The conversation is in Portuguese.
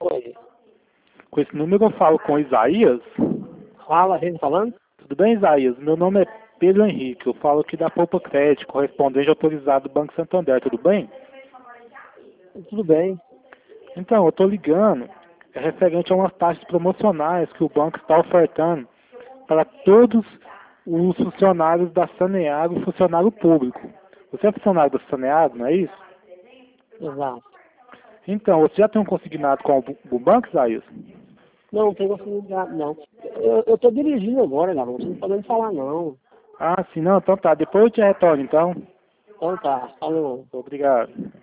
Oi. Com esse número eu falo com Isaías. Fala, gente falando? Tudo bem, Isaías? Meu nome é Pedro Henrique. Eu falo aqui da Poupa Crédito, correspondente autorizado do Banco Santander. Tudo bem? Tudo bem. Então, eu estou ligando. É referente a umas taxas promocionais que o banco está ofertando para todos os funcionários da Saneago e funcionário público. Você é funcionário da Saneago, não é isso? Exato. Então, você já tem um consignado com o banco, Isaías? Não, não tem oportunidade, não. Eu tô dirigindo agora, garoto. Você não podendo falar, não. Ah, sim, não, então tá. Depois eu te retorno, então. Então tá, falou. Obrigado.